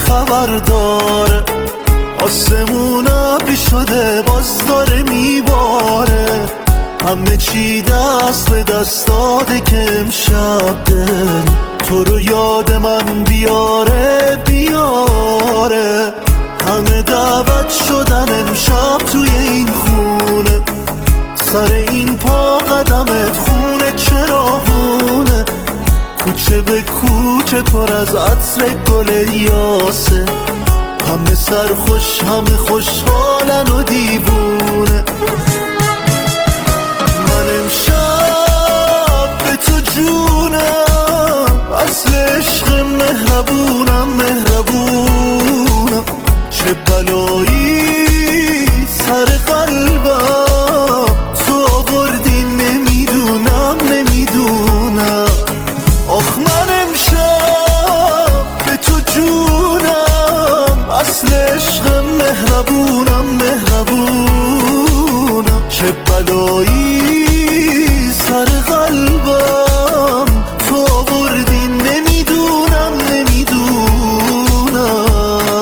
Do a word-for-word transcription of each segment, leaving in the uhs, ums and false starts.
خبر داره، آسمون ابری شده باز داره میباره، همه چی دست به دست داده که امشب دل تو رو یاد من بیاره بیاره. همه دعوت شدن امشب توی این خونه، سر این پا قدمت خونه چراغونه، کوچه به کوچه پر از عطر گل یاسه، همه سرخوش همه خوشحالن و دیوونه. من امشب به تو جونم، اصل عشق مهربونم مهربونم، چه بلایی سر قلبم تو آوردی نمیدونم نمیدونم. آخ من امشب به تو جونم، اصل عشق مهربونم مهربونم، چه بلایی سر قلبم تو آوردی نمیدونم نمیدونم.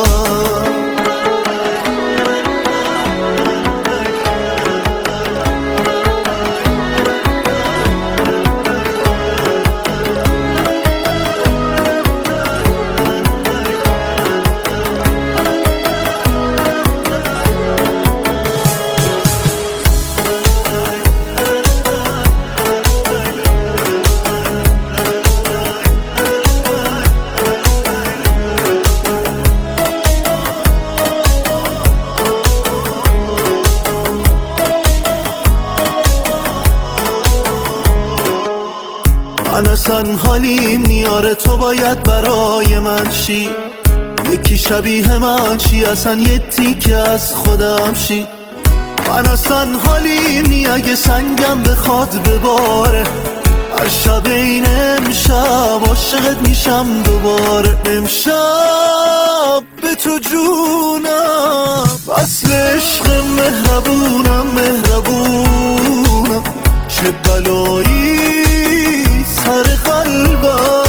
من اصلا حالیم نیاره تو باید برای من شی، یکی شبیه من چی اصلا یه تیکه از خودم شی. من اصلا حالیم نی اگه سنگم بخواد بباره، هر شب این امشب عاشقت میشم دوباره. امشب به تو جونم، اصل عشق مهربونم مهربونم، چه بلایی سر قلبم